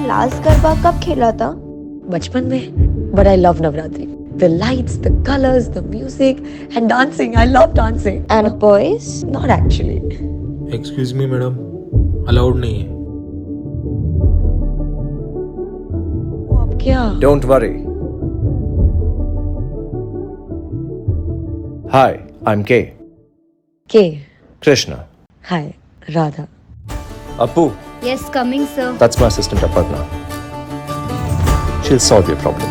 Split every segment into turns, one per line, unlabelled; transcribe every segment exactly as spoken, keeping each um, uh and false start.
Last garba कब खेला था?
बचपन में, but I love Navratri. The lights, the colors, the music and dancing. I love dancing.
And boys?
Not actually.
Excuse me, madam. Allowed नहीं है.
अब क्या?
Don't worry. Hi, I'm K.
K.
Krishna.
Hi, Radha.
Appu.
Yes, coming, sir.
That's my assistant Aparna. She'll solve your problem.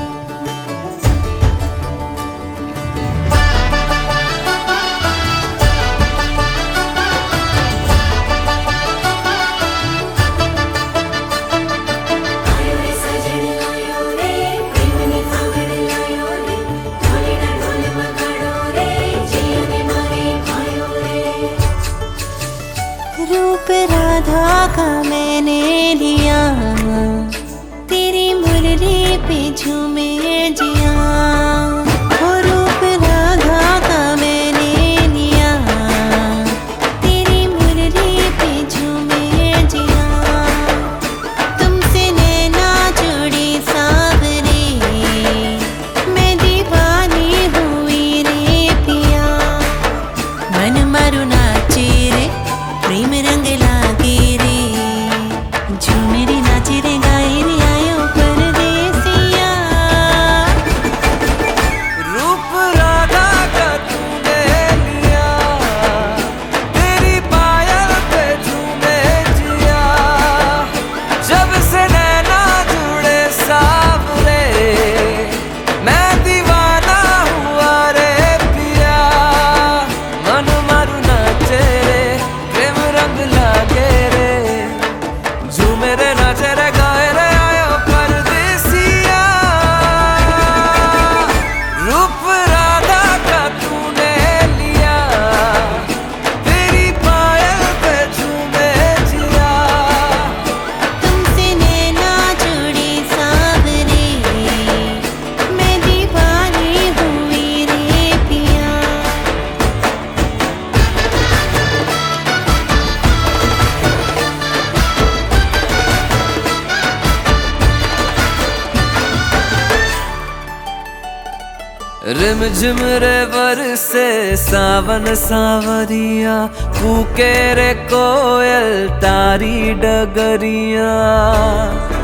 रूप राधा का मैंने लिया, तेरी मुरली पे झूमे जिया। वो रूप राधा का मैंने लिया, तेरी मुरली पे झूमे जिया। तुमसे नैना जुड़ी सावरे, मैं दीवानी हुई रे पिया। मन मारू नाचे रे, प्रेम रंग लागे रे, झूमे रे नाचे रे गाए रे आयो परदेसिया।
रूप राधा का तूने लिया, तेरी पायल पे झूमे जिया। जब से नैना जुड़े सावरे, मैं दीवाना हुआ रे पिया। मन मारू नाचे रे, प्रेम रंग लागे रे, झूमे रे नाचे रे गाए रे आयो परदेसिया। रूप राधा का तूने लिया, तेरी पायल पे झूमे जिया।
तुमसे नैना जुड़ी सावरे, मैं दीवानी हुई रे पिया।
रिम झिम रे बरसे सावन सावरिया, फूके रे कोयल तारी डगरिया।